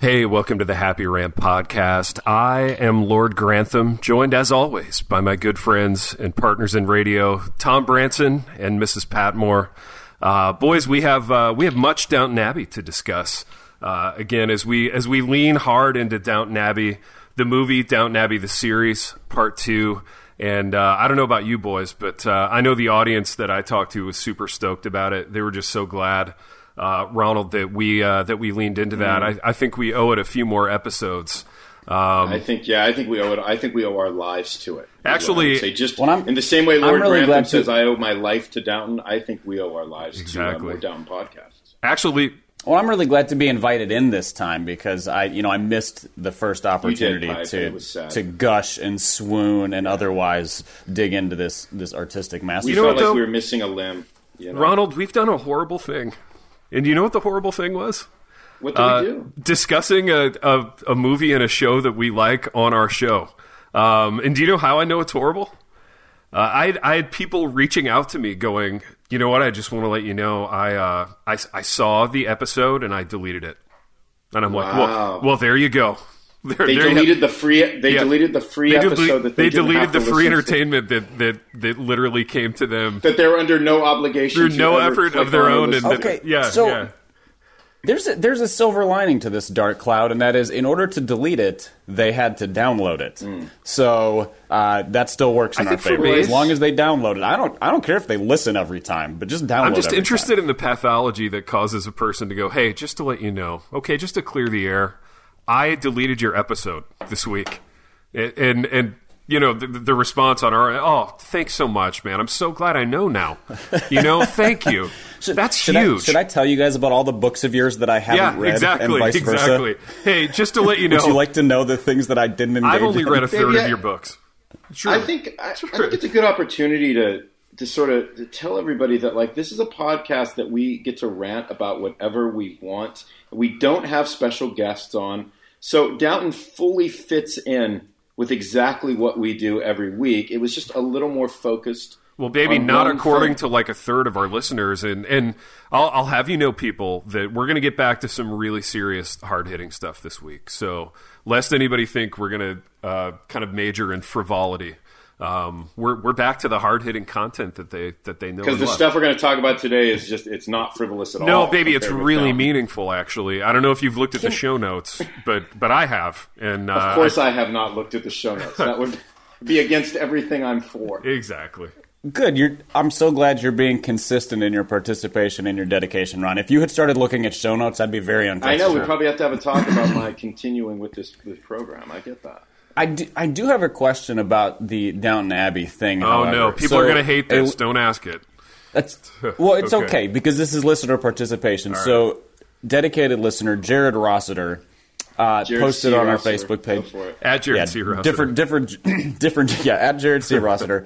Hey, welcome to the Happy Rant podcast. I am Lord Grantham, joined as always by my good friends and partners in radio, Tom Branson and Mrs. Patmore. Boys, we have much Downton Abbey to discuss. Again, as we lean hard into Downton Abbey, the movie Downton Abbey the series, part 2. And I don't know about you boys, but I know the audience that I talked to was super stoked about it. They were just so glad, Ronald, that we leaned into that. I think we owe it a few more episodes. I think we owe it. I think we owe our lives to it. Actually, in the same way Lord really Grantham says, "I owe my life to Downton." I think we owe our lives to more Downton podcasts. Actually. Well, I'm really glad to be invited in this time because I missed the first opportunity to gush and swoon and otherwise dig into this artistic masterpiece. We felt like we were missing a limb. Ronald, we've done a horrible thing. And you know what the horrible thing was? What did we do? Discussing a movie and a show that we like on our show. And do you know how I know it's horrible? I had people reaching out to me going, you know what, I just want to let you know, I saw the episode and I deleted it. And I'm like, well, there you go. They deleted the free episode that they deleted the free entertainment that literally came to them. That they're under no obligation through no effort of their own. There's a silver lining to this dark cloud, and that is, in order to delete it, they had to download it. So that still works in our favor as long as they download it. I don't care if they listen every time, but just download it. I'm just interested in the pathology that causes a person to go, "Hey, just to let you know, okay, just to clear the air, I deleted your episode this week," and you know, the response on our, "Oh, thanks so much, man. I'm so glad I know now. Thank you." That's huge. Should I tell you guys about all the books of yours that I haven't read and vice versa? Exactly. Hey, just to let you know. Would you like to know the things that I didn't engage in? I've only read a third of your books. Sure. I think it's a good opportunity to sort of to tell everybody that, like, this is a podcast that we get to rant about whatever we want. We don't have special guests on. So Downton fully fits in with exactly what we do every week. It was just a little more focused. Well, baby, not according to like a third of our listeners. And I'll have you know, people, that we're going to get back to some really serious, hard-hitting stuff this week. So lest anybody think we're going to kind of major in frivolity, we're back to the hard-hitting content that they know. Because the stuff we're going to talk about today is just, it's not frivolous at all. No, baby, it's really meaningful, actually. I don't know if you've looked at the show notes, but I have. And of course I have not looked at the show notes. That would be against everything I'm for. Exactly. Good. I'm so glad you're being consistent in your participation and your dedication, Ron. If you had started looking at show notes, I'd be very uncomfortable. I know. We probably have to have a talk about my continuing with this program. I get that. I do have a question about the Downton Abbey thing, however. No. People are going to hate this. Don't ask it. It's okay, because this is listener participation. Right. So, dedicated listener, Jared Rossiter, posted on our Facebook page. At Jared C. Rossiter. Different, at Jared C. Rossiter.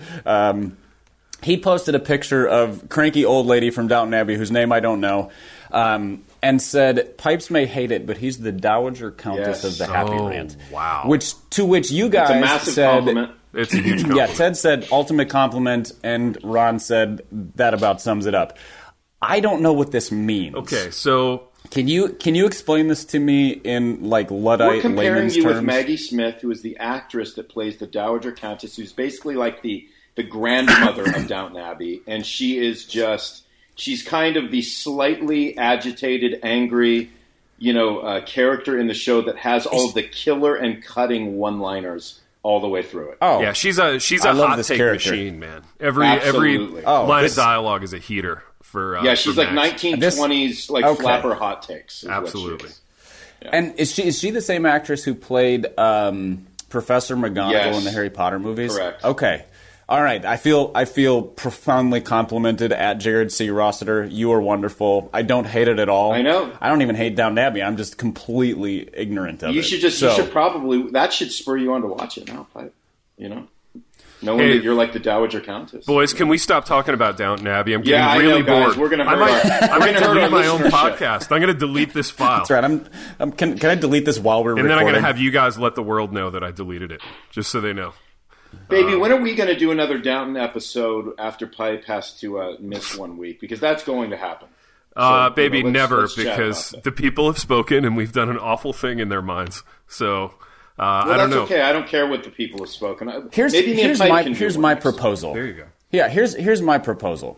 He posted a picture of cranky old lady from Downton Abbey, whose name I don't know, and said, "Pipes may hate it, but he's the Dowager Countess of the Happy Rant." Wow. To which you guys it's a massive said, compliment. It's a huge compliment. Yeah, Ted said ultimate compliment, and Ron said that about sums it up. I don't know what this means. Okay, so can you explain this to me in like Luddite layman's terms? We're comparing you with Maggie Smith, who is the actress that plays the Dowager Countess, who's basically like the grandmother of Downton Abbey, and she's kind of the slightly agitated, angry, character in the show that has all of the killer and cutting one-liners all the way through it. Oh, yeah, she's a hot take machine, man. Every line of dialogue is a heater for. She's like 1920s flapper hot takes. Absolutely. Yeah. And is she the same actress who played Professor McGonagall in the Harry Potter movies? Correct. Okay. All right, I feel profoundly complimented at Jared C. Rossiter. You are wonderful. I don't hate it at all. I know. I don't even hate Downton Abbey. I'm just completely ignorant of it. You should probably, that should spur you on to watch it now, Pipe. Knowing that you're like the Dowager Countess. Boys, can we stop talking about Downton Abbey? I'm getting really bored. We're gonna I'm going to delete my own podcast. I'm going to delete this file. That's right. Can I delete this while we're recording? And then I'm going to have you guys let the world know that I deleted it, just so they know. Baby, when are we going to do another Downton episode after Pipe has to miss 1 week? Because that's going to happen. Baby, never, let's because the people have spoken and we've done an awful thing in their minds. So, I don't know. Okay. I don't care what the people have spoken. Here's my proposal. There you go. Yeah, here's my proposal.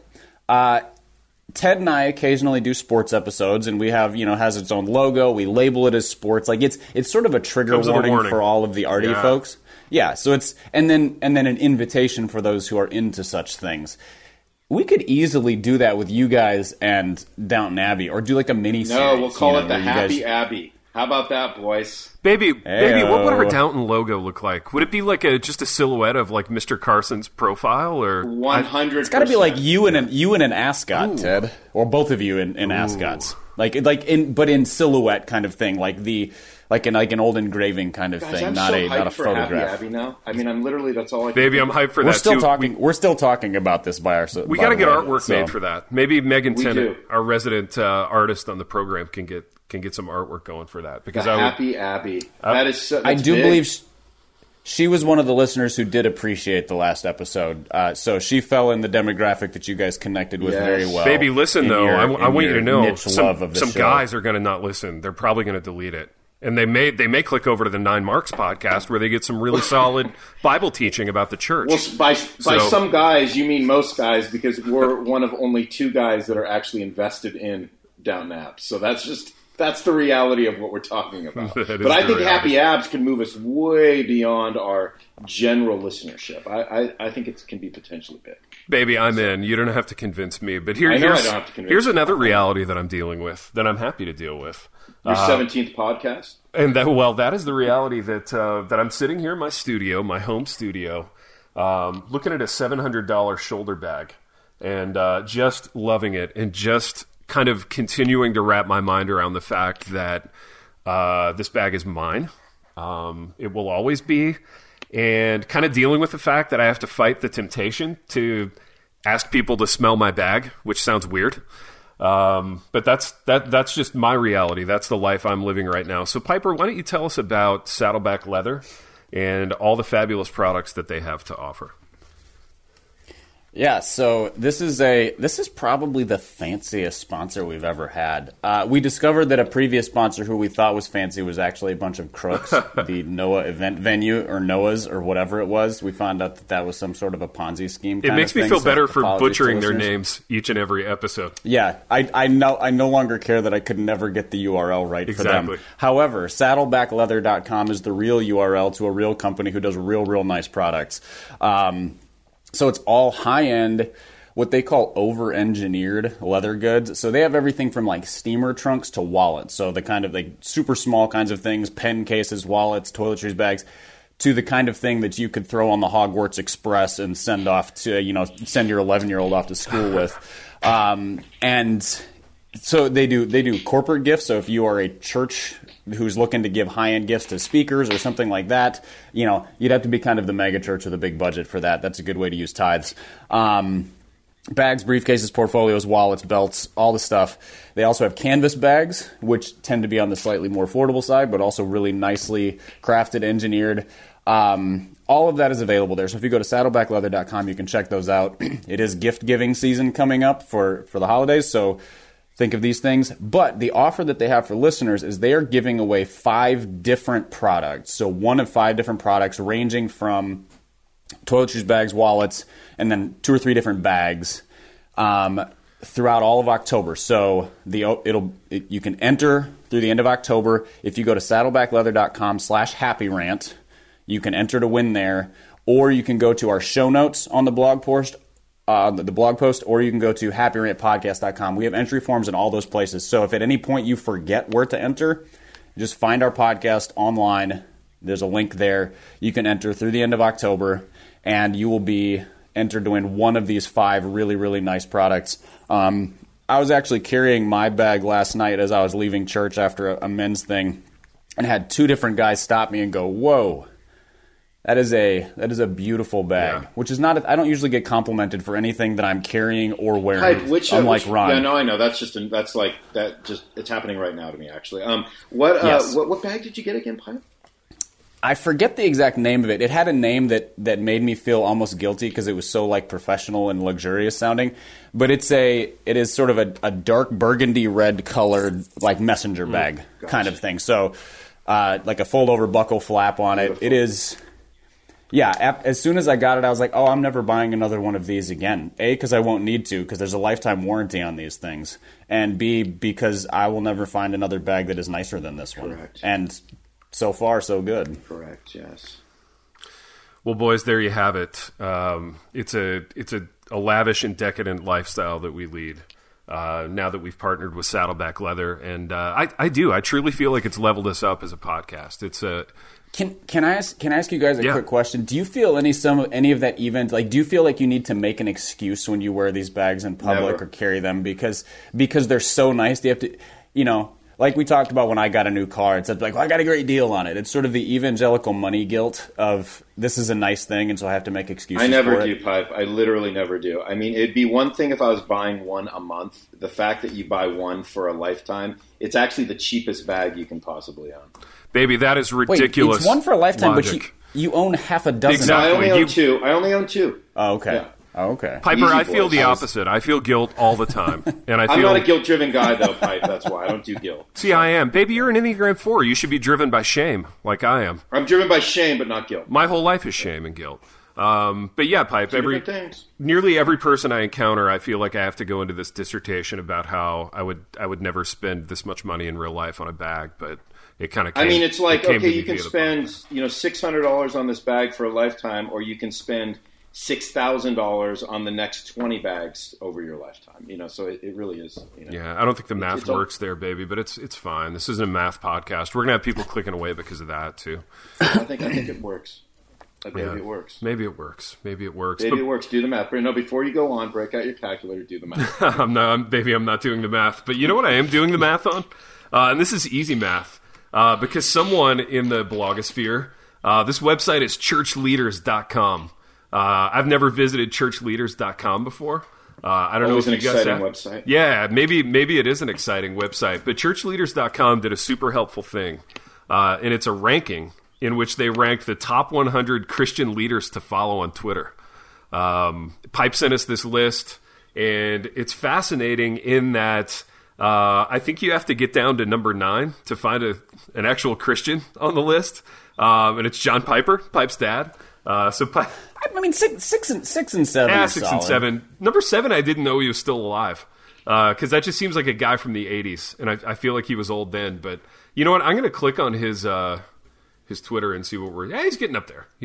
Ted and I occasionally do sports episodes, and we have, has its own logo. We label it as sports. Like it's sort of a trigger warning for all of the arty folks. Yeah, so it's and then an invitation for those who are into such things. We could easily do that with you guys and Downton Abbey, or do like a mini series. No, we'll call it the Happy Abbey. How about that, boys? Baby, what would our Downton logo look like? Would it be like just a silhouette of like Mr. Carson's profile, or 100%? It's got to be like you and an ascot, Ooh. Ted, or both of you in ascots, but in silhouette kind of thing, like an old engraving kind of thing, not a photograph. Happy Abbey now. I mean, I'm literally that's all I. Baby, I'm hyped for that too. We're still talking about this by ourselves. We got to get artwork made for that. Maybe Megan Tennant, our resident artist on the program, can get some artwork going for that. Because Happy Abbey. That is. I do believe she was one of the listeners who did appreciate the last episode. So she fell in the demographic that you guys connected with very well. Baby, listen though. I want you to know some guys are going to not listen. They're probably going to delete it. And they may click over to the 9 Marks podcast where they get some really solid Bible teaching about the church. Well, by some guys, you mean most guys, because we're one of only 2 guys that are actually invested in Downton Abs. So that's the reality of what we're talking about. But I think Happy Abs can move us way beyond our general listenership. I think it can be potentially big. Baby, I'm in. You don't have to convince me. But here's another reality that I'm dealing with, that I'm happy to deal with. Your 17th podcast? And that is the reality that I'm sitting here in my studio, my home studio, looking at a $700 shoulder bag and just loving it and just kind of continuing to wrap my mind around the fact that this bag is mine. It will always be. And kind of dealing with the fact that I have to fight the temptation to ask people to smell my bag, which sounds weird. But that's just my reality. That's the life I'm living right now. So Piper, why don't you tell us about Saddleback Leather and all the fabulous products that they have to offer? Yeah, so this is probably the fanciest sponsor we've ever had. We discovered that a previous sponsor who we thought was fancy was actually a bunch of crooks. The Noah event venue, or Noah's, or whatever it was. We found out that was some sort of a Ponzi scheme. It makes me feel better for butchering their names each and every episode. Yeah, I no longer care that I could never get the URL right for them. However, saddlebackleather.com is the real URL to a real company who does real nice products. So it's all high-end, what they call over-engineered leather goods. So they have everything from like steamer trunks to wallets. So the kind of like super small kinds of things, pen cases, wallets, toiletries bags, to the kind of thing that you could throw on the Hogwarts Express and send off to, send your 11-year-old off to school with. And so they do corporate gifts. So if you are a church who's looking to give high-end gifts to speakers or something like that, you'd have to be kind of the mega church with a big budget for that. That's a good way to use tithes. Bags, briefcases, portfolios, wallets, belts, all the stuff. They also have canvas bags, which tend to be on the slightly more affordable side, but also really nicely crafted, engineered. All of that is available there. So if you go to saddlebackleather.com, you can check those out. It is gift-giving season coming up for the holidays, so think of these things. But the offer that they have for listeners is they are giving away 5 different products. So 1 of 5 different products ranging from toiletries bags, wallets, and then 2 or 3 different bags throughout all of October. So you can enter through the end of October. If you go to saddlebackleather.com/happyrant, you can enter to win there. Or you can go to our show notes on the blog post, or you can go to happyrantpodcast.com. We have entry forms in all those places. So if at any point you forget where to enter, just find our podcast online. There's a link there. You can enter through the end of October, and you will be entered to win one of these 5 really, really nice products. I was actually carrying my bag last night as I was leaving church after a men's thing, and had 2 different guys stop me and go, "Whoa. That is a beautiful bag," which is not. I don't usually get complimented for anything that I'm carrying or wearing. Unlike Ron. Yeah, no, I know. It's happening right now to me actually. What bag did you get again, Pipe? I forget the exact name of it. It had a name that made me feel almost guilty because it was so like professional and luxurious sounding. But it is sort of a dark burgundy red colored like messenger bag kind of thing. So like a fold over buckle flap on it. It is. Yeah, as soon as I got it, I was like, oh, I'm never buying another one of these again. A, because I won't need to, because there's a lifetime warranty on these things. And B, because I will never find another bag that is nicer than this one. Correct. And so far, so good. Correct, yes. Well, boys, there you have it. It's a lavish and decadent lifestyle that we lead now that we've partnered with Saddleback Leather. And I truly feel like it's leveled us up as a podcast. It's a... Can I ask you guys a quick question? Do you feel any of that event, like, do you feel like you need to make an excuse when you wear these bags in public or carry them because they're so nice? Do you have to, like we talked about when I got a new car, it's like, well, I got a great deal on it. It's sort of the evangelical money guilt of this is a nice thing, and so I have to make excuses for it. I never do, Pipe. I literally never do. I mean, it'd be one thing if I was buying one a month. The fact that you buy one for a lifetime, it's actually the cheapest bag you can possibly own. Baby, that is ridiculous. Wait, it's one for a lifetime, logic. but you own half a dozen. Exactly. No, I only own two. Oh, okay. Yeah. Oh, okay. Piper, Easy, I feel boys. the opposite. I feel guilt all the time. And I'm not a guilt-driven guy, though, Pipe. That's why. I don't do guilt. See, I am. Baby, you're an Enneagram 4. You should be driven by shame, like I am. I'm driven by shame, but not guilt. My whole life is shame and guilt. But yeah, Pipe, Two different things. nearly every person I encounter, I feel like I have to go into this dissertation about how I would never spend this much money in real life on a bag, but it kind of came. I mean, it's like, okay, you can via the spend podcast. $600 on this bag for a lifetime, or you can spend $6,000 on the next 20 bags over your lifetime. So it really is. Yeah, I don't think the math works there, baby, but it's fine. This isn't a math podcast. We're gonna have people clicking away because of that too. I think it works. Maybe it works. Maybe it works. Maybe it works. Do the math. But no, before you go on, break out your calculator. Do the math. I'm not doing the math. But you know what I am doing the math on? And this is easy math. Because someone in the blogosphere, this website is churchleaders.com. I've never visited churchleaders.com before. I don't know if you guys have. Always an exciting website. Yeah, maybe it is an exciting website. But churchleaders.com did a super helpful thing. And it's a ranking in which they ranked the top 100 Christian leaders to follow on Twitter. Pipe sent us this list, and it's fascinating in that I think you have to get down to number 9 to find an actual Christian on the list, and it's John Piper, Pipe's dad. I mean, six and seven. Yeah, is 6 solid. and 7. Number 7, I didn't know he was still alive because that just seems like a guy from the 80s, and I feel like he was old then. But you know what? I'm going to click on his Twitter and see what he's getting up there.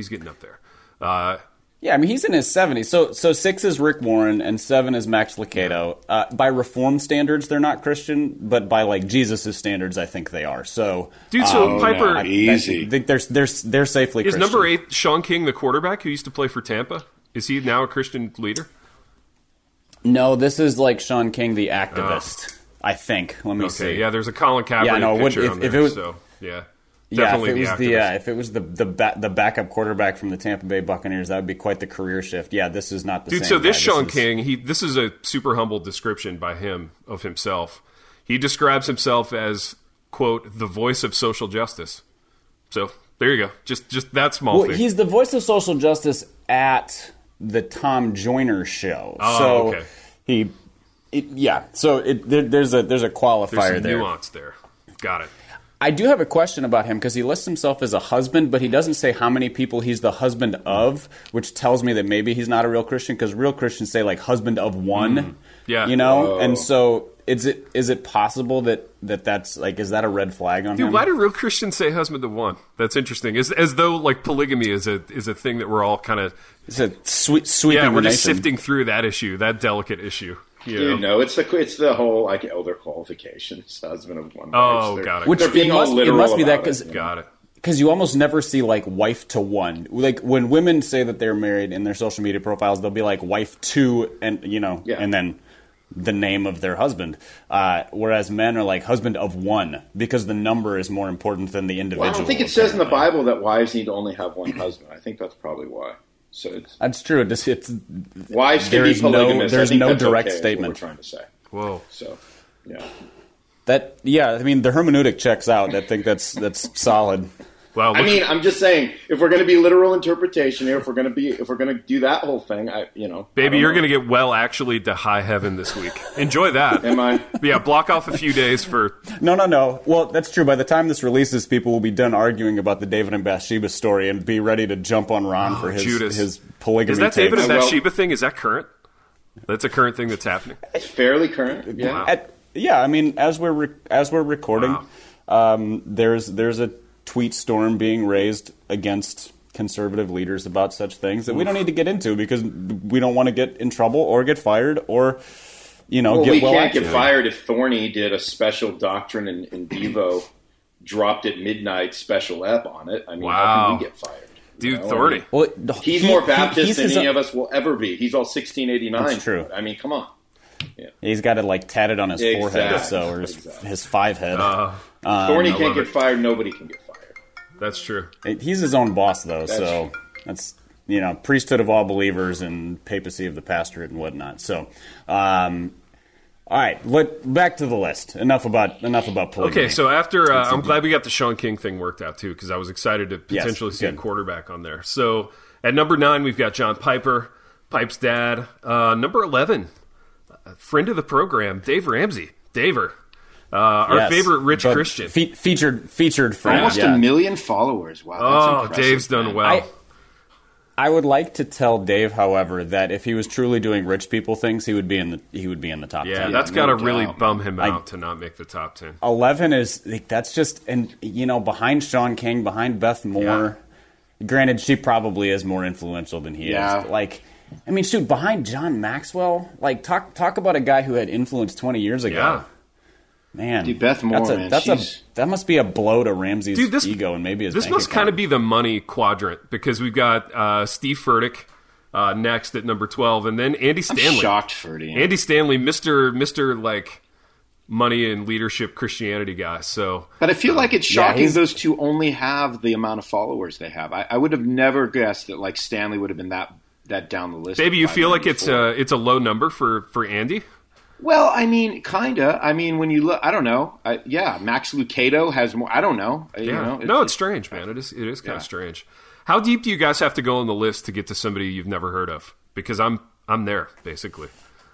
Yeah, I mean, he's in his 70s. So 6 is Rick Warren and 7 is Max Lucado. By Reformed standards, they're not Christian, but by like Jesus' standards, I think they are. So, dude, Piper, I think they're safely is Christian. number 8 Sean King, the quarterback who used to play for Tampa? Is he now a Christian leader? No, this is like Sean King, the activist. I think. Let me see. Yeah, there's a Colin Kaepernick picture on there. If it was, so yeah. Definitely if it was the backup quarterback from the Tampa Bay Buccaneers, that would be quite the career shift. Yeah, this is not the dude. same So this guy. Sean King, this is a super humble description by him of himself. He describes himself as, quote, the voice of social justice. So there you go. Just that small thing. He's the voice of social justice at the Tom Joyner show. Oh, so okay. There's a qualifier There's some there. nuance there. Got it. I do have a question about him because he lists himself as a husband, but he doesn't say how many people he's the husband of, which tells me that maybe he's not a real Christian because real Christians say like husband of one. Yeah. And so is it possible that's like, is that a red flag on him? Dude, why do real Christians say husband of one? That's interesting. As though like polygamy is a thing that we're all kind of it's a sweeping. Yeah, we're just nation. sifting through that issue, that delicate issue. It's the whole like elder qualifications, husband of one. Oh, got it. Which they're being all literal. It must be that because got it. Because you almost never see like wife to one. Like when women say that they're married in their social media profiles, they'll be like wife to, and and then the name of their husband. Whereas men are like husband of one because the number is more important than the individual. Well, I don't think it says in the Bible that wives need to only have one husband. I think that's probably why. So that's true. It's wives can be polygamous. There's no direct okay, statement. What we're trying to say. Whoa. So, yeah. I mean, the hermeneutic checks out. I think that's solid. Well, I mean, I'm just saying, if we're going to be literal interpretation here, if we're going to do that whole thing, baby, you're going to get actually to high heaven this week. Enjoy that. Am I? Yeah, block off a few days for. No. Well, that's true. By the time this releases, people will be done arguing about the David and Bathsheba story and be ready to jump on Ron for his polygamy. Is that takes. David and Bathsheba thing? Is that current? That's a current thing that's happening. It's fairly current. Yeah. Yeah. I mean, as we're recording, there's a tweet storm being raised against conservative leaders about such things that we don't need to get into because we don't want to get in trouble or get fired or, get we can't get fired if Thorny did a special doctrine in Devo, dropped at midnight special ep on it. I mean, how can we get fired? Dude, Thorny. He's more Baptist than any of us will ever be. He's all 1689. That's true. I mean, come on. Yeah. He's got it tatted on his forehead, or his five head. Thorny can't get fired. Nobody can get fired. That's true. He's his own boss, though, that's priesthood of all believers and papacy of the pastorate and whatnot. So, all right, back to the list. Enough about polygamy. Okay, so after I'm glad we got the Sean King thing worked out too, because I was excited to potentially see a quarterback on there. So at number 9 we've got John Piper, Pipe's dad. Number 11, a friend of the program, Dave Ramsey, Daver. Our favorite rich Christian. Featured friend. Almost 1 million followers. Wow. That's Dave's done well. I would like to tell Dave, however, that if he was truly doing rich people things, he would be in the top 10. Yeah, that's got to really bum him out to not make the top 10. 11 that's just, and behind Sean King, behind Beth Moore. Yeah. Granted, she probably is more influential than he is. Behind John Maxwell, talk about a guy who had influence 20 years ago. Yeah. Man, dude, Beth Moore, that must be a blow to Ramsey's ego and maybe his This must kind of be the money quadrant because we've got Steve Furtick next at number 12, and then Andy Stanley. I'm shocked, Furtick. Andy Stanley, Mr. money and leadership Christianity guy. So, but I feel like it's shocking those two only have the amount of followers they have. I would have never guessed that Stanley would have been that down the list. Baby, you feel like it's a low number for Andy? Well, I mean, kinda. I mean, when you look, I don't know. Max Lucado has more. I don't know. It's strange, man. It is kind of strange. How deep do you guys have to go on the list to get to somebody you've never heard of? Because I'm there basically.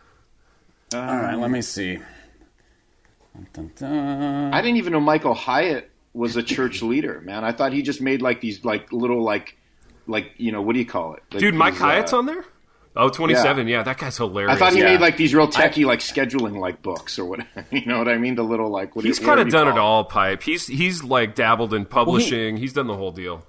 All right, let me see. Dun, dun, dun. I didn't even know Michael Hyatt was a church leader, man. I thought he just made these little what do you call it? Dude, Mike Hyatt's on there? Oh, 27. Yeah, that guy's hilarious. I thought he made these real techie scheduling books or whatever. You know what I mean? The little he's kind of done it all, Pipe. He's dabbled in publishing. He's done the whole deal.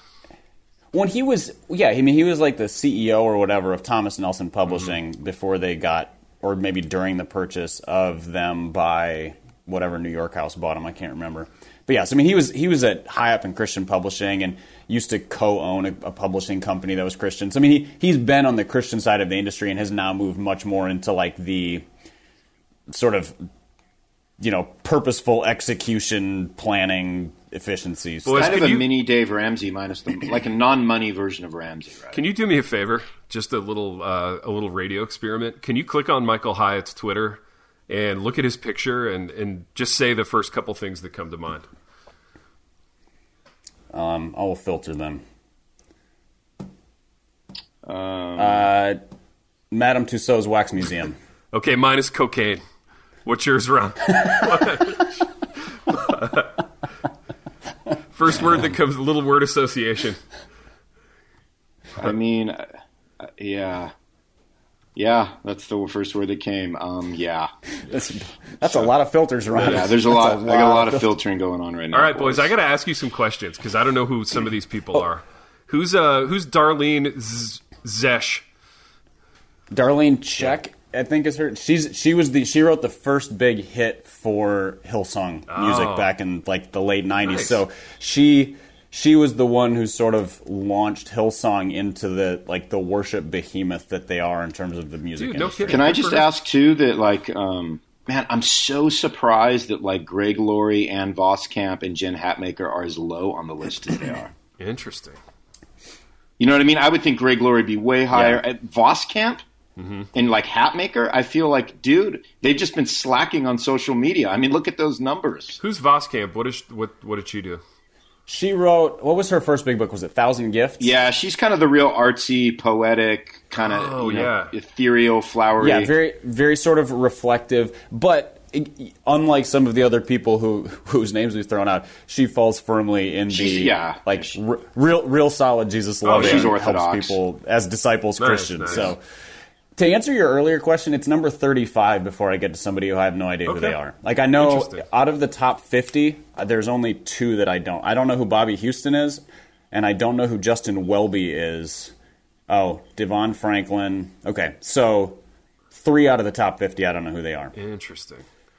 When he was he was the CEO or whatever of Thomas Nelson Publishing before they got, or maybe during the purchase of them by whatever New York house bought him. I can't remember. But yes, he was at high up in Christian publishing and used to co-own a publishing company that was Christian. So he's been on the Christian side of the industry and has now moved much more into the sort of purposeful execution, planning, efficiencies. Well, kind of a mini Dave Ramsey minus a non-money version of Ramsey. Right? Can you do me a favor? Just a little radio experiment. Can you click on Michael Hyatt's Twitter and look at his picture and just say the first couple things that come to mind? I will filter them. Madame Tussauds Wax Museum. Okay, mine is cocaine. What's yours, Ron? First word that comes, a little word association. I mean, yeah, that's the first word that came. Yeah. That's a lot of filters, Ron. Yeah, there's I got a lot of filtering going on right now. All right, boys, I got to ask you some questions because I don't know who some of these people are. Who's Darlene Zesh? Darlene Check, I think is her. She wrote the first big hit for Hillsong music back in the late 90s. Nice. So she was the one who sort of launched Hillsong into the worship behemoth that they are in terms of the music industry. No kidding. Can I just ask too that man, I'm so surprised that Greg Laurie, Ann Voskamp, and Jen Hatmaker are as low on the list as they are. Interesting. You know what I mean? I would think Greg Laurie would be way higher. At Voskamp and Hatmaker, I feel dude, they've just been slacking on social media. I mean, look at those numbers. Who's Voskamp? What did she do? She wrote, what was her first big book? Was it Thousand Gifts? Yeah, she's kind of the real artsy, poetic, kind of ethereal, flowery. Yeah, very, very sort of reflective. But unlike some of the other people whose names we've thrown out, she falls firmly in real solid Jesus loving. She's orthodox. Helps people as disciples, Christians. Nice. So to answer your earlier question, it's number 35 before I get to somebody who I have no idea who they are. Like, I know out of the top 50, there's only 2 that I don't. I don't know who Bobby Houston is, and I don't know who Justin Welby is. Oh, Devon Franklin. Okay, so 3 out of the top 50, I don't know who they are. Interesting.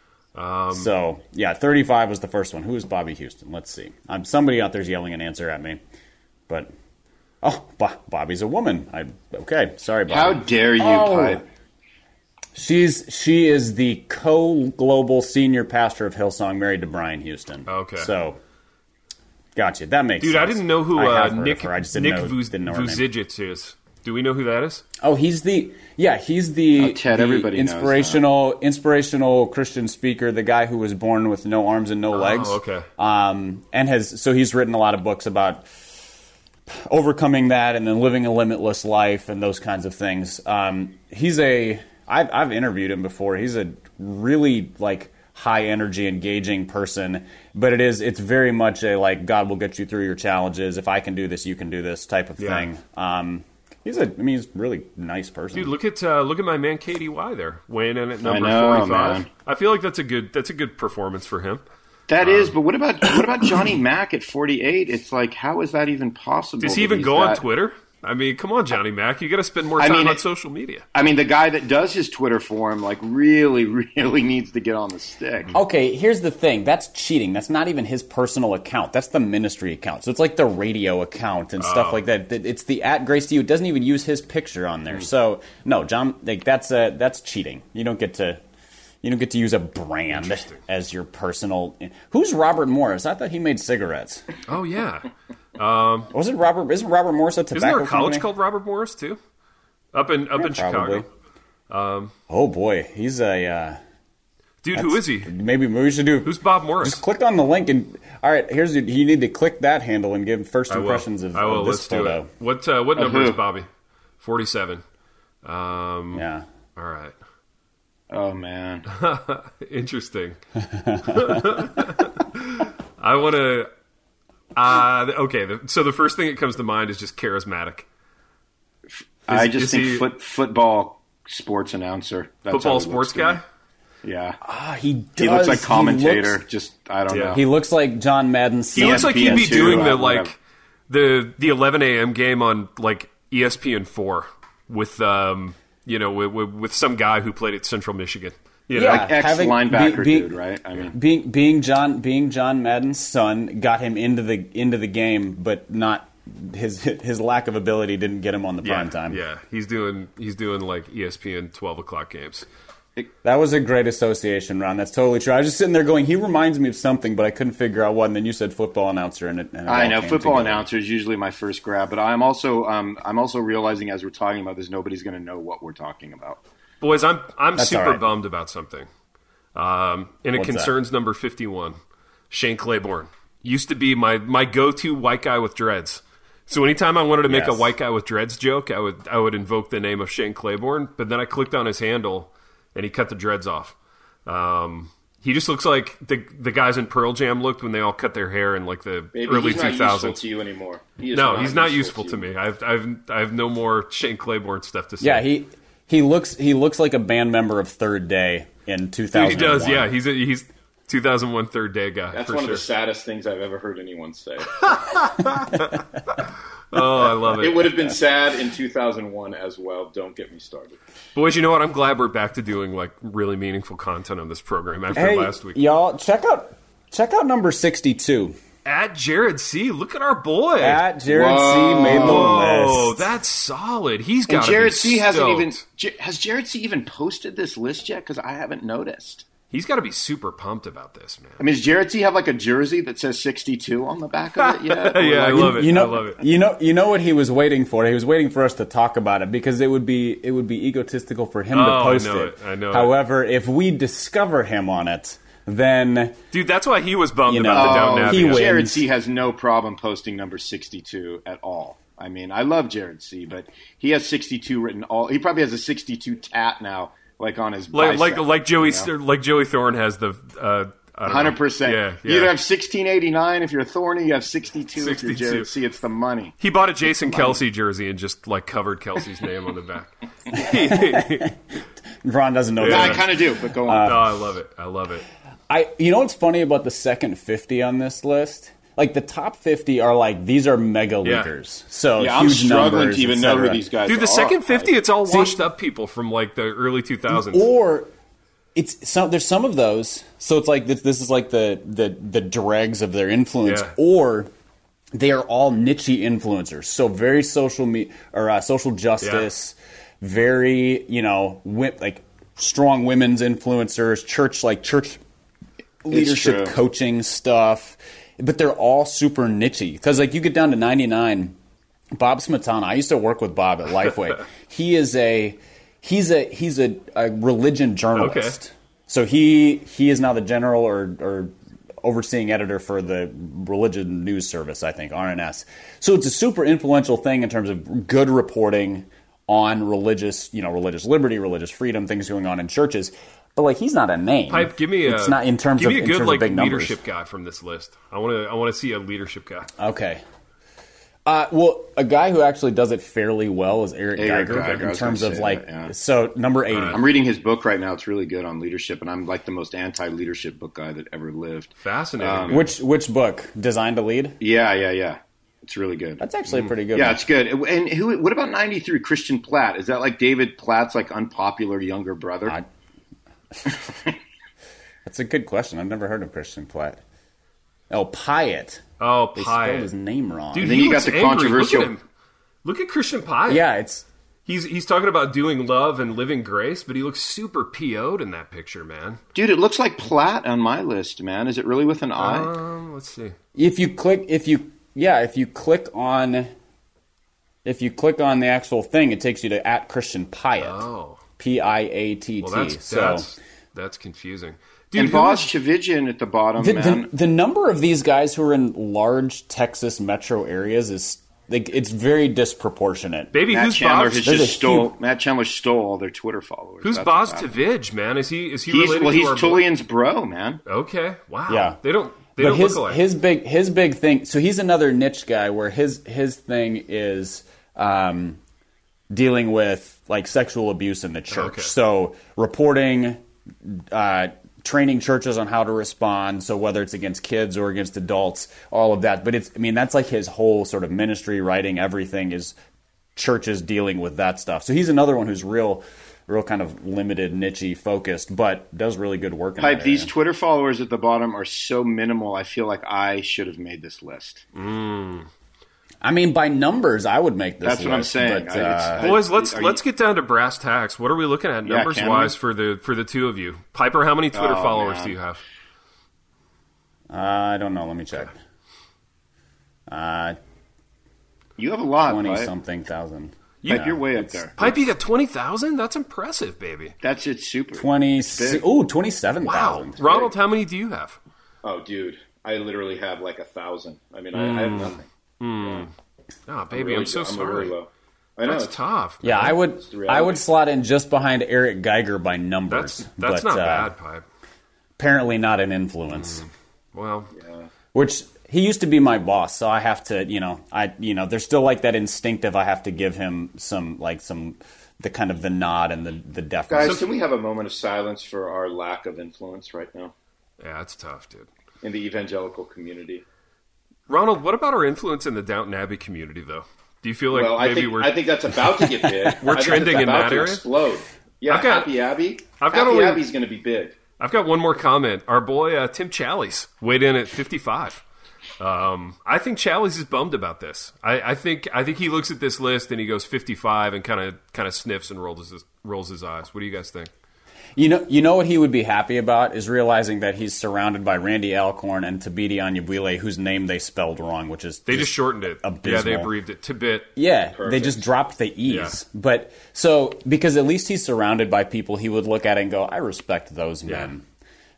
So, yeah, 35 was the first one. Who is Bobby Houston? Let's see. Somebody out there's yelling an answer at me. But, Bobby's a woman. Okay, sorry, Bobby. How dare you, Pipe? She is the co-global senior pastor of Hillsong, married to Brian Houston. Okay. So, gotcha. That makes sense. Dude, I didn't know who Nick Vujicic is. Do we know who that is? Oh, he's the Ted, everybody inspirational Christian speaker, the guy who was born with no arms and no legs. Oh, okay. And he's written a lot of books about overcoming that and then living a limitless life and those kinds of things. I've interviewed him before. He's a really high energy, engaging person, but it's very much a God will get you through your challenges. If I can do this, you can do this type of thing. He's a really nice person. Dude, look at my man KDY there, weighing in at number 45. Man. I feel like that's a good performance for him. That is, but what about Johnny Mac at 48? It's like, how is that even possible? Does he even go on Twitter? I mean, come on, Johnny Mac. You got to spend more time on social media. I mean, the guy that does his Twitter for him, really, really needs to get on the stick. Okay, here's the thing. That's cheating. That's not even his personal account. That's the ministry account. So it's like the radio account and stuff like that. It's the @GraceTU. It doesn't even use his picture on there. So no, John, that's cheating. You don't get to use a brand as your personal. Who's Robert Morris? I thought he made cigarettes. Oh yeah. Isn't Robert Morris a tobacco company? Isn't there a college called Robert Morris too? Up in Chicago. Oh boy, he's a dude. Who is he? Maybe we should do. Who's Bob Morris? Just click on the link and all right. You need to click that handle and give first impressions of this Let's photo. Do it. What number is Bobby? 47. Yeah. All right. Oh man. Interesting. I want to. Okay, so the first thing that comes to mind is just charismatic. I just think football sports announcer. That's football sports guy? Yeah. He does. He looks like commentator. I don't know. He looks like John Madden's son. He looks like he'd be doing the 11 a.m. game on ESPN4 with with some guy who played at Central Michigan. Like ex-linebacker dude, right? I mean, being John Madden's son got him into the game, but not his lack of ability didn't get him on the prime time. Yeah, he's doing ESPN 12 o'clock games. That was a great association, Ron. That's totally true. I was just sitting there going, he reminds me of something, but I couldn't figure out what. And then you said football announcer, and it I know football announcer is usually my first grab, but I'm also realizing as we're talking about this, nobody's going to know what we're talking about. Boys, I'm super bummed about something, and it concerns number 51, Shane Claiborne. Used to be my go-to white guy with dreads. So anytime I wanted to make a white guy with dreads joke, I would invoke the name of Shane Claiborne. But then I clicked on his handle, and he cut the dreads off. He just looks like the guys in Pearl Jam looked when they all cut their hair in the early 2000s. He's not useful to you anymore. He's not useful to me. I have no more Shane Claiborne stuff to say. Yeah, he looks like a band member of Third Day in 2001. He does, yeah. He's 2001 Third Day guy. That's one of the saddest things I've ever heard anyone say. Oh, I love it. It would have been sad in 2001 as well. Don't get me started. Boys, you know what? I'm glad we're back to doing really meaningful content on this program after last week. Y'all, check out number 62. At Jared C. Look at our boy. At Jared C. made the list. Oh, that's solid. He's got to be Jared C. stoked. Has Jared C. even posted this list yet? Because I haven't noticed. He's got to be super pumped about this, man. I mean, does Jared C. have a jersey that says 62 on the back of it yet? Yeah, I love it. I love it. You know what he was waiting for? He was waiting for us to talk about it because it would be egotistical for him to post it. I know. However, if we discover him on it, then Dude, that's why he was bummed You know, about the Downton Abbey. he wins. Jared C. has no problem posting number 62 at all. I mean, I love Jared C., but he has 62 written all. He probably has a 62 tat now, like on his bicep, like Joey you know? like Joey Thorne has the I don't know. 100%. Yeah, You either have 1689 if you're Thorny, you have 62 if you're 62. Jared C. It's the money. He bought a Jason Kelsey jersey and just like covered Kelsey's name on the back. Ron doesn't know. Yeah, that. I kind of do, but go on. I love it. I love it. You know what's funny about the second 50 on this list? Like the top 50 are like these are mega leaguers. So Yeah, I'm huge struggling numbers, to even et know who cetera. these guys are. Dude, the second 50, it's all See- washed up people from like the early 2000s. Or there's some of those. So it's like this is like the dregs of their influence. Yeah. Or they are all niche influencers. So very social social justice, very like strong women's influencers, church leadership true. coaching stuff. But they're all super niche-y. Because like you get down to 99, Bob Smetana. I used to work with Bob at Lifeway. He's a religion journalist. Okay. So he is now the general or overseeing editor for the religion news service, I think, RNS. So it's a super influential thing in terms of good reporting on religious liberty, religious freedom, things going on in churches. But like he's not a name. Pipe, give me it's not in terms give of me a good of like big numbers. leadership guy from this list. I want to see a leadership guy. Okay. Well, a guy who actually does it fairly well is Eric Geiger Geiger, I in was terms gonna of say like, that, yeah. so number 80. I'm reading his book right now. It's really good on leadership, and I'm like the most anti-leadership book guy that ever lived. Fascinating. Which book? Designed to Lead? Yeah. It's really good. That's actually a pretty good. Yeah, one. it's good. And what about 93, Christian Platt? Is that like David Platt's like unpopular younger brother? That's a good question. I've never heard of Christian Platt. Oh, Pyatt. Oh, They spelled Pyatt. his name wrong. Dude, And then he you got looks the angry. controversial- Look at him. Look at Christian Pyatt. Yeah, it's He's talking about doing love and living grace, but he looks super PO'd in that picture, man. Dude, it looks like Platt on my list, man. Is it really with an I? Let's see. if you click on the actual thing, it takes you to at Christian Pyatt. Oh. P-I-A-T-T. Well, so that's confusing. Dude, And who Boz is- Chividjian at the bottom, man. the number of these guys who are in large Texas metro areas is like it's very disproportionate. Baby, Matt who's Chandler Boz? has There's just a stole. Matt Chandler stole all their Twitter followers. Who's That's Boz what's happening. Tavij, man? Is he He's related to he's our Tullian's bro, man. Okay, wow. Yeah. They don't But look alike. his big thing. So he's another niche guy where his thing is dealing with like sexual abuse in the church. Okay. So reporting, training churches on how to respond. So whether it's against kids or against adults, all of that. But that's like his whole sort of ministry, writing, everything is churches dealing with that stuff. So he's another one who's real kind of limited, niche-y focused, but does really good work in Pipe, that these area. Twitter followers at the bottom are so minimal, I feel like I should have made this list. I mean, by numbers, I would make this That's what I'm list, saying. but, Boys, let's are let's you- get down to brass tacks. What are we looking at Yeah, numbers can wise we? for the two of you? Piper, how many Twitter Oh, followers man. do you have? I don't know. Let me check. You have a lot, 20-something thousand. Pipe, you're way up there. Pipe, you got 20,000? That's impressive, baby. That's it, super. 27,000. Ronald, how many do you have? Oh, dude, I literally have like 1,000. I mean, I have nothing. Oh, baby, I'm so sorry. Really low. I know. That's it's- tough. Yeah, I would. the reality. I would slot in just behind Eric Geiger by numbers. That's but, not bad, Pipe. Apparently, not an influence. Well, Which he used to be my boss, so I have to. There's still like that instinctive. I have to give him the kind of the nod and the deference. Guys, can we have a moment of silence for our lack of influence right now yeah, it's tough, dude. in the evangelical community? Ronald, what about our influence in the Downton Abbey community, though? Do you feel like Well, maybe I think that's about to get big. We're I think trending it's in about that to area? Explode. Yeah, I've got- Happy Abbey. I've got Happy only- Abbey's going to be big. I've got one more comment. Our boy Tim Challies weighed in at 55. I think Challies is bummed about this. I think he looks at this list and he goes 55 and kind of sniffs and rolls his eyes. What do you guys think? You know what he would be happy about is realizing that he's surrounded by Randy Alcorn and Tabidi Anyabwile, whose name they spelled wrong, which is They just shortened it. abysmal. Yeah, they abbreviated it. Tibet. Yeah, Perfect. they just dropped the E's. Yeah. But so because at least he's surrounded by people he would look at and go, I respect those men.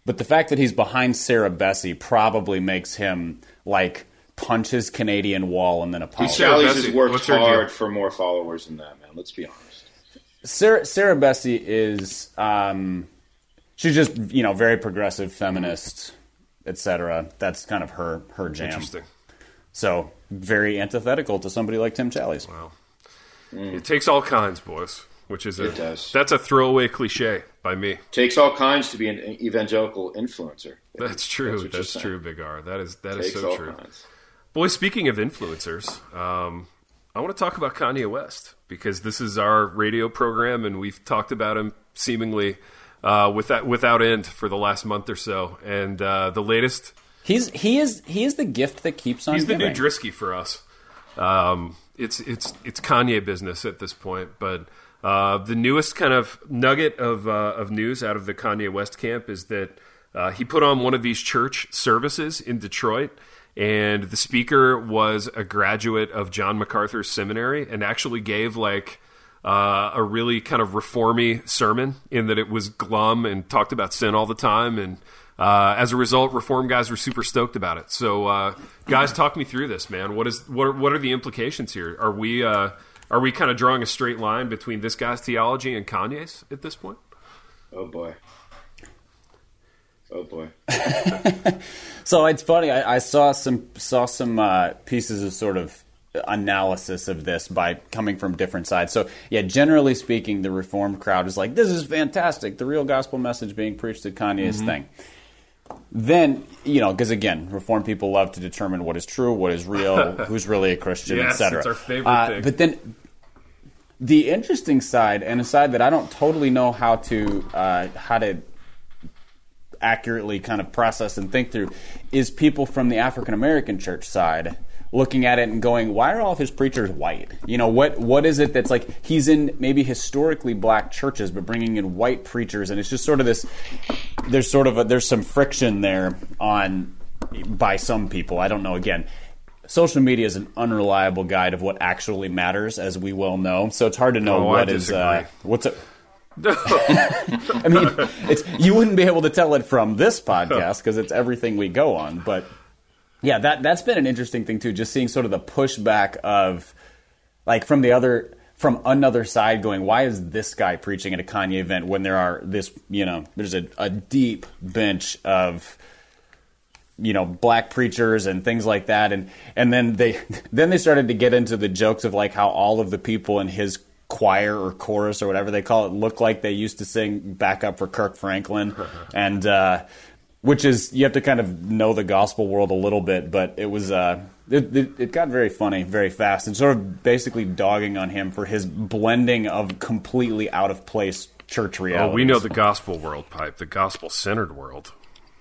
But the fact that he's behind Sarah Bessie probably makes him like punch his Canadian wall and then apologize. Challies has worked hard for more followers than that, man. Let's be honest. Sarah Bessie is she's just very progressive feminist, etc. That's kind of her jam. Interesting. So very antithetical to somebody like Tim Challies. Wow. It takes all kinds, boys. Which is that's a throwaway cliche by me. Takes all kinds to be an evangelical influencer. That's true. That's true, Big R. That is so true. Kinds. Boys, speaking of influencers, I want to talk about Kanye West because this is our radio program, and we've talked about him seemingly without end for the last month or so. And the latest, he is the gift that keeps on. He's giving. The new Drisky for us. It's Kanye business at this point, but. The newest kind of nugget of news out of the Kanye West camp is that he put on one of these church services in Detroit, and the speaker was a graduate of John MacArthur Seminary and actually gave like a really kind of reformy sermon in that it was glum and talked about sin all the time, and as a result, Reform guys were super stoked about it. So, guys, talk me through this, man. What are the implications here? Are we kind of drawing a straight line between this guy's theology and Kanye's at this point? Oh boy. So it's funny. I saw some pieces of sort of analysis of this by coming from different sides. So yeah, generally speaking, the Reformed crowd is like, "This is fantastic. The real gospel message being preached at Kanye's thing." Then, because again, Reformed people love to determine what is true, what is real, who's really a Christian, yes, etc. It's our favorite thing. But then the interesting side, and a side that I don't totally know how to accurately kind of process and think through, is people from the African American church side looking at it and going, why are all of his preachers white? What is it that's like he's in maybe historically black churches, but bringing in white preachers, and it's just sort of this. There's some friction there by some people. I don't know. Again, social media is an unreliable guide of what actually matters, as we well know. So it's hard to know what's it. I mean, you wouldn't be able to tell it from this podcast because it's everything we go on, but. Yeah, that's been an interesting thing too. Just seeing sort of the pushback of, like, from another side, going, why is this guy preaching at a Kanye event when there's a deep bench of, black preachers and things like that, and then they started to get into the jokes of like how all of the people in his choir or chorus or whatever they call it look like they used to sing backup for Kirk Franklin, and. Which is, you have to kind of know the gospel world a little bit, but it was it got very funny very fast, and sort of basically dogging on him for his blending of completely out of place church realities. Oh, we know the gospel world, Pipe, the gospel centered world.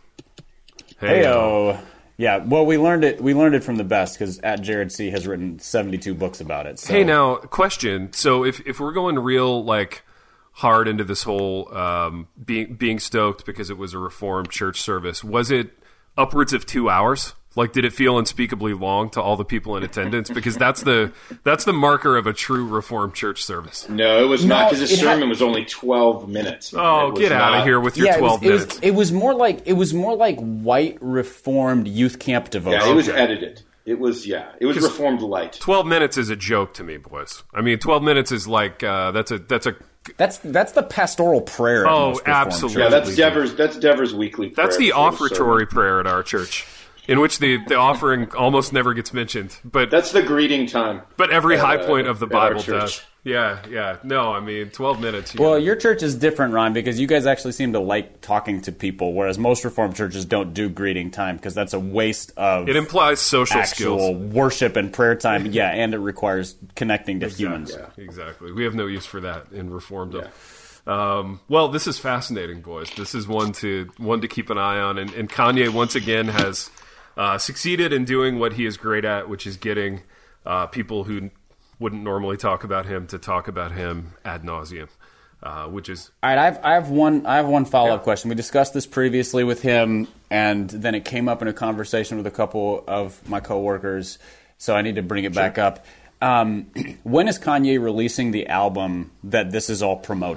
Hey-o. Yeah, well, we learned it from the best because at Jared C has written 72 books about it. So. Hey, now question. So if we're going real like. Hard into this whole being stoked because it was a Reformed church service. Was it upwards of 2 hours? Like, did it feel unspeakably long to all the people in attendance? Because that's the marker of a true Reformed church service. No, it was not, because his sermon was only 12 minutes. Oh, get out of here with your 12 minutes. It was more like white Reformed youth camp devotion. Yeah, it was edited. It was Reformed light. 12 minutes is a joke to me, boys. I mean, 12 minutes is like that's the pastoral prayer. Oh, absolutely. Yeah, that's Devers' weekly prayer. That's the offertory prayer at our church, in which the offering almost never gets mentioned. But that's the greeting time. But every high point of the Bible does. Yeah. No, I mean, 12 minutes. Well, your church is different, Ron, because you guys actually seem to like talking to people, whereas most Reformed churches don't do greeting time because that's a waste of. It implies social actual skills, worship and prayer time. Yeah, and it requires connecting to humans. Yeah, exactly. We have no use for that in Reformed. Yeah. Well, this is fascinating, boys. This is one to keep an eye on, and Kanye once again has succeeded in doing what he is great at, which is getting people who wouldn't normally talk about him to talk about him ad nauseum, which is all right. I have one follow-up question. We discussed this previously with him, and then it came up in a conversation with a couple of my coworkers, so I need to bring it back up. When is Kanye releasing the album that this is all promoting?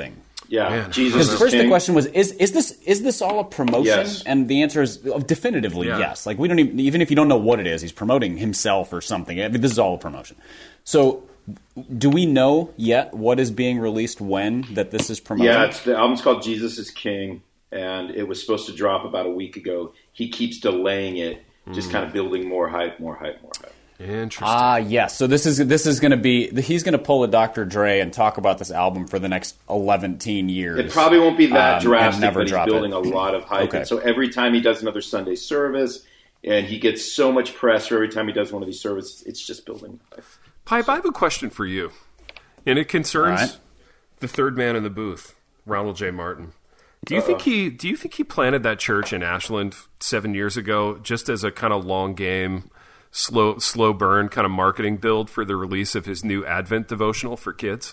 Yeah, Man. Jesus Because is first king. the question was, is this all a promotion? Yes. And the answer is definitively Yeah. yes. Like we don't even if you don't know what it is, he's promoting himself or something. I mean, this is all a promotion. So, do we know yet what is being released when that this is promoting? Yeah, the album's called Jesus is King, and it was supposed to drop about a week ago. He keeps delaying it, just kind of building more hype. Interesting. Yes. So this is going to be he's going to pull a Dr. Dre and talk about this album for the next 11 years. It probably won't be that and drastic, never but he's drop building it. a lot of hype. Okay. And so every time he does another Sunday service, and he gets so much press for every time he does one of these services, it's just building hype. Pipe, I have a question for you, and it concerns All right. the third man in the booth, Ronald J. Martin. Do you think he planted that church in Ashland 7 years ago just as a kind of long game, slow burn kind of marketing build for the release of his new Advent devotional for kids?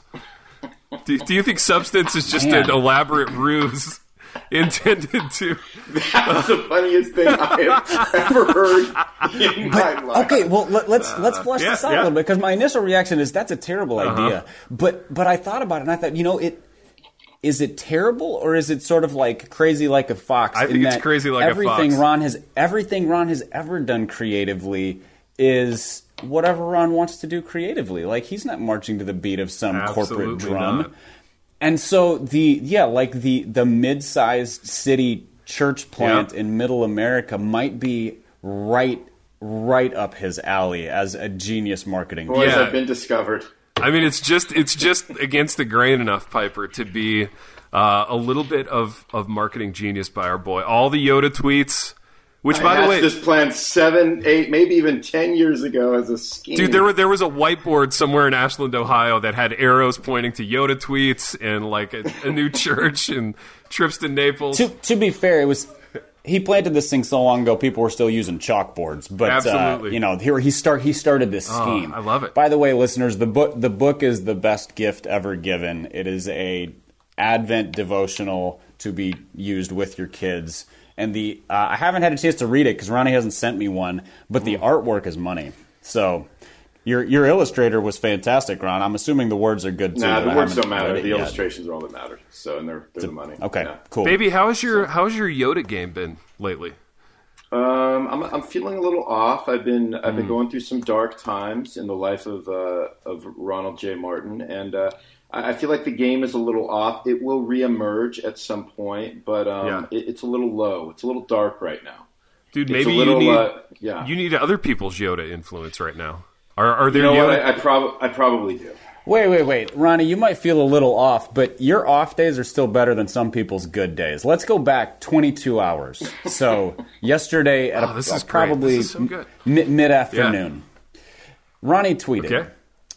Do you think Substance is just an elaborate ruse intended to? That's the funniest thing I have ever heard in my life. Okay, well let's flesh this out a little bit because my initial reaction is that's a terrible idea. But I thought about it and I thought, is it terrible or is it sort of like Crazy Like a Fox? I think it's Crazy Like a Fox. Everything Ron has ever done creatively is whatever Ron wants to do creatively. Like he's not marching to the beat of some corporate Absolutely drum. not. And so the mid-sized city church plant in Middle America might be right up his alley as a genius marketing. Boys, Yeah. I've been discovered. I mean, it's just against the grain enough, Piper, to be a little bit of marketing genius by our boy. All the Yoda tweets, which, by the I way, hatched this plan 7, 8, maybe even 10 years ago as a scheme. dude, there was a whiteboard somewhere in Ashland, Ohio, that had arrows pointing to Yoda tweets and like a new church and trips to Naples. To be fair, he planted this thing so long ago, people were still using chalkboards. But Absolutely. here he started this scheme. I love it. By the way, listeners, the book is the best gift ever given. It is a Advent devotional to be used with your kids. And I haven't had a chance to read it because Ronnie hasn't sent me one. But the artwork is money. So your illustrator was fantastic, Ron. I'm assuming the words are good too. Nah, but the I words haven't don't matter. read it The yet. illustrations are all that matter. So, and they're the money. Okay, Yeah. cool. Baby, how's your Yoda game been lately? I'm feeling a little off. I've been going through some dark times in the life of Ronald J. Martin, and I feel like the game is a little off. It will reemerge at some point, but it's a little low. It's a little dark right now. Dude, It's maybe a little, you need other people's Yoda influence right now. Are there You know Yoda? what? I probably do. Wait. Ronnie, you might feel a little off, but your off days are still better than some people's good days. Let's go back 22 hours. So yesterday at this is great. probably This is so good. mid-afternoon, Ronnie tweeted, Okay.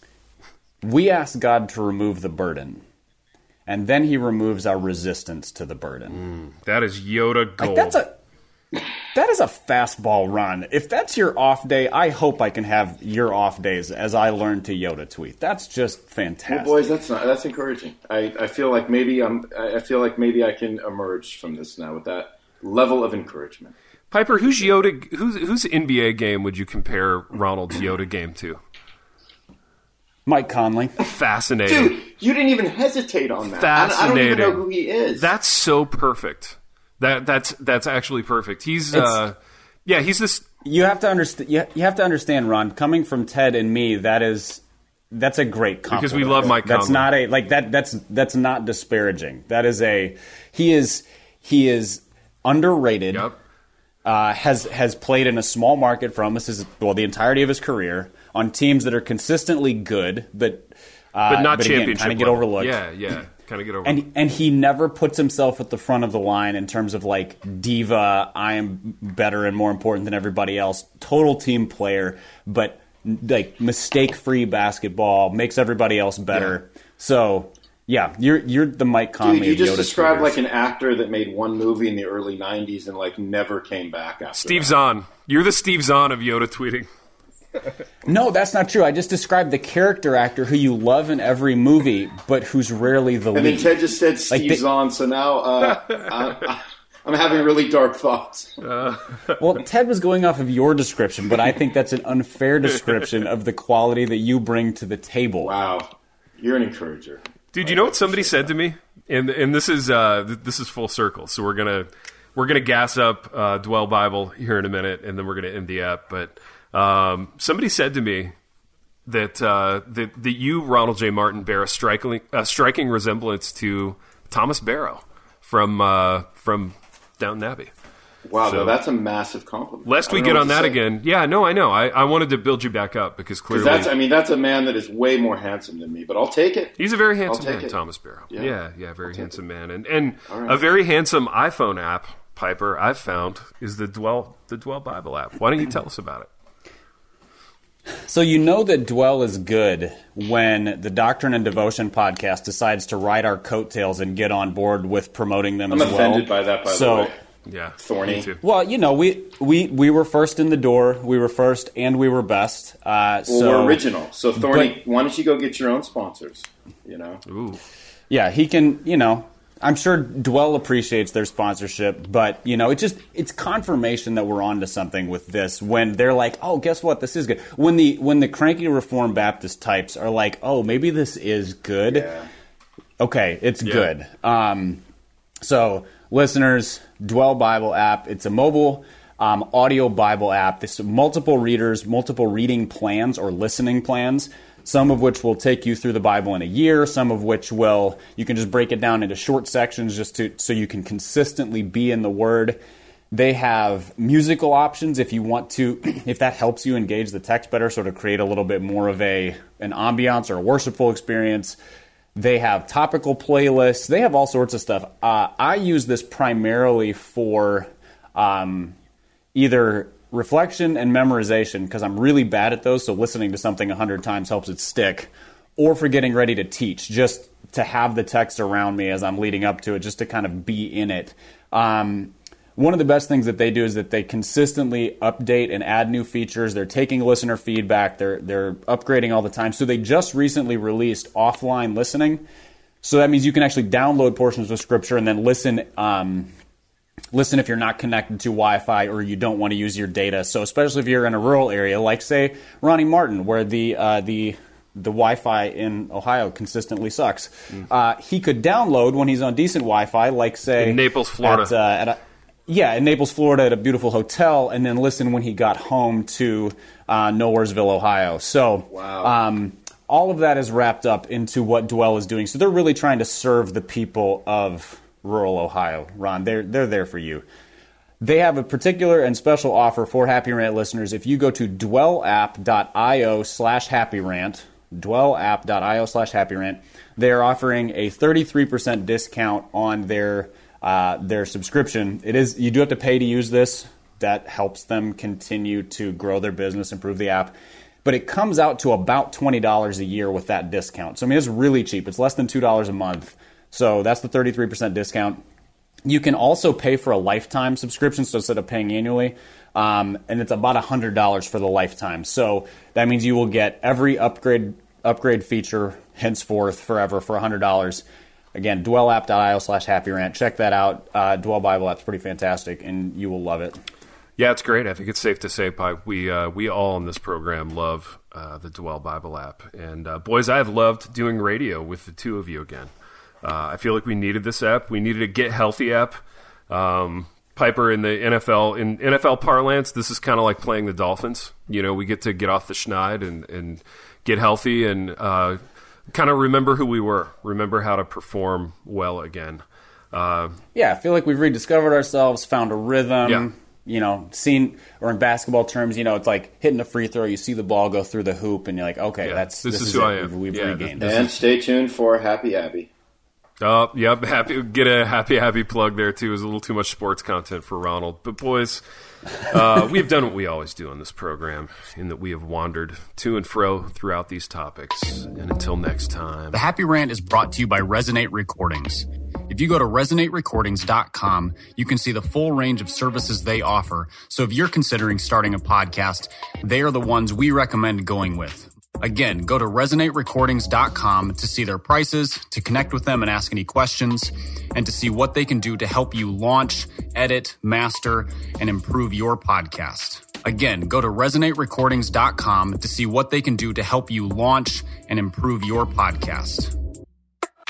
"We ask God to remove the burden, and then he removes our resistance to the burden." That is Yoda gold. That is a fastball run. If that's your off day, I hope I can have your off days as I learn to Yoda tweet. That's just fantastic. Well, boys, that's encouraging. I feel like maybe I can emerge from this now with that level of encouragement. Piper, whose NBA game would you compare Ronald's Yoda game to? Mike Conley. Fascinating. Dude, you didn't even hesitate on that. Fascinating. I don't even know who he is. That's so perfect. That's actually perfect. He's he's this. You have to understand. You have to understand, Ron. Coming from Ted and me, that's a great compliment. Because we love Mike That's Conley. not a like that. That's not disparaging. That is he is underrated. Yep. Has played in a small market for almost the entirety of his career on teams that are consistently good, but not again, championship. kind of get level. overlooked. Yeah, kind of get overlooked. And he never puts himself at the front of the line in terms of like diva, I am better and more important than everybody else. Total team player, but like mistake-free basketball, makes everybody else better. Yeah. So, yeah, you're the Mike Conley. Dude, you of just Yoda described tweeters. like an actor that made one movie in the early '90s and like never came back after. Steve that. Zahn. You're the Steve Zahn of Yoda tweeting. No, that's not true. I just described the character actor who you love in every movie, but who's rarely the And lead. then Ted just said Steve Zahn, so now I'm having really dark thoughts. Well, Ted was going off of your description, but I think that's an unfair description of the quality that you bring to the table. Wow, you're an encourager. Dude, you know what somebody said to me? And this is full circle. So we're gonna gas up Dwell Bible here in a minute, and then we're gonna end the app. But somebody said to me that you, Ronald J. Martin, bear a striking resemblance to Thomas Barrow from Downton Abbey. Wow, So, that's a massive compliment. Lest we get on that again. Yeah, no, I know. I wanted to build you back up because clearly... that's a man that is way more handsome than me, but I'll take it. He's a very handsome man, Thomas Barrow. Yeah, very handsome man. And right. A very handsome iPhone app, Piper, I've found, is the Dwell Bible app. Why don't you tell us about it? So you know that Dwell is good when the Doctrine and Devotion podcast decides to ride our coattails and get on board with promoting them as well. I'm offended by that, by the way. Yeah, thorny. Me too. Well, we were first in the door. We were first, and we were best. We're original. So thorny. Why don't you go get your own sponsors? Ooh. Yeah, he can. I'm sure Dwell appreciates their sponsorship, but it's confirmation that we're onto something with this. When they're like, oh, guess what? This is good. When the cranky Reformed Baptist types are like, oh, maybe this is good. Yeah. Okay, it's good. So. Listeners, Dwell Bible app. It's a mobile audio Bible app. There's multiple readers, multiple reading plans or listening plans, some of which will take you through the Bible in a year, some of which you can just break it down into short sections so you can consistently be in the Word. They have musical options if you want to, if that helps you engage the text better, sort of create a little bit more of an ambiance or a worshipful experience. They have topical playlists. They have all sorts of stuff. I use this primarily for either reflection and memorization because I'm really bad at those, so listening to something 100 times helps it stick, or for getting ready to teach, just to have the text around me as I'm leading up to it, just to kind of be in it. One of the best things that they do is that they consistently update and add new features. They're taking listener feedback. They're upgrading all the time. So they just recently released offline listening. So that means you can actually download portions of Scripture and then listen if you're not connected to Wi-Fi or you don't want to use your data. So especially if you're in a rural area, like, say, Ronnie Martin, where the Wi-Fi in Ohio consistently sucks. He could download when he's on decent Wi-Fi, like, say... in Naples, Florida. In Naples, Florida, at a beautiful hotel, and then listen when he got home to Nowheresville, Ohio. So all of that is wrapped up into what Dwell is doing. So they're really trying to serve the people of rural Ohio. Ron, they're there for you. They have a particular and special offer for Happy Rant listeners. If you go to dwellapp.io/happyrant, dwellapp.io/happyrant, they are offering a 33% discount on their subscription. You do have to pay to use this. That helps them continue to grow their business, improve the app. But it comes out to about $20 a year with that discount. So, I mean, it's really cheap. It's less than $2 a month. So that's the 33% discount. You can also pay for a lifetime subscription, so instead of paying annually, and it's about $100 for the lifetime. So that means you will get every upgrade feature henceforth forever for $100. Again, dwellapp.io/happyrant. Check that out. Dwell Bible app's pretty fantastic, and you will love it. Yeah, it's great. I think it's safe to say, Pipe, we all in this program love the Dwell Bible app. And boys, I have loved doing radio with the two of you again. I feel like we needed this app. We needed a Get Healthy app. Piper, in the NFL parlance, this is kind of like playing the Dolphins. We get to get off the schneid and get healthy and kind of remember who we were, remember how to perform well again. I feel like we've rediscovered ourselves, found a rhythm. Seen, or in basketball terms, it's like hitting a free throw. You see the ball go through the hoop, and you're like, okay, this is who I am. We've regained. And stay tuned for Happy Abby. Oh, yep. Get a happy plug there, too. It was a little too much sports content for Ronald. But, boys, we've done what we always do on this program, in that we have wandered to and fro throughout these topics. And until next time. The Happy Rant is brought to you by Resonate Recordings. If you go to resonaterecordings.com, you can see the full range of services they offer. So if you're considering starting a podcast, they are the ones we recommend going with. Again, go to resonaterecordings.com to see their prices, to connect with them and ask any questions, and to see what they can do to help you launch, edit, master, and improve your podcast. Again, go to resonaterecordings.com to see what they can do to help you launch and improve your podcast.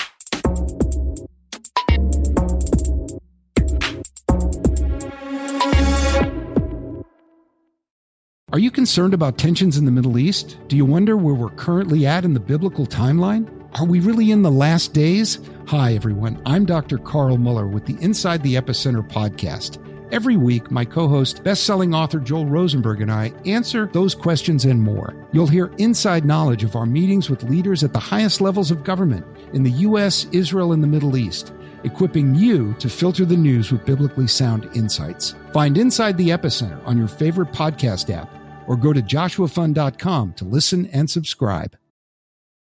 Are you concerned about tensions in the Middle East? Do you wonder where we're currently at in the biblical timeline? Are we really in the last days? Hi, everyone. I'm Dr. Carl Muller with the Inside the Epicenter podcast. Every week, my co-host, best-selling author Joel Rosenberg and I answer those questions and more. You'll hear inside knowledge of our meetings with leaders at the highest levels of government in the U.S., Israel, and the Middle East, equipping you to filter the news with biblically sound insights. Find Inside the Epicenter on your favorite podcast app or go to joshuafund.com to listen and subscribe.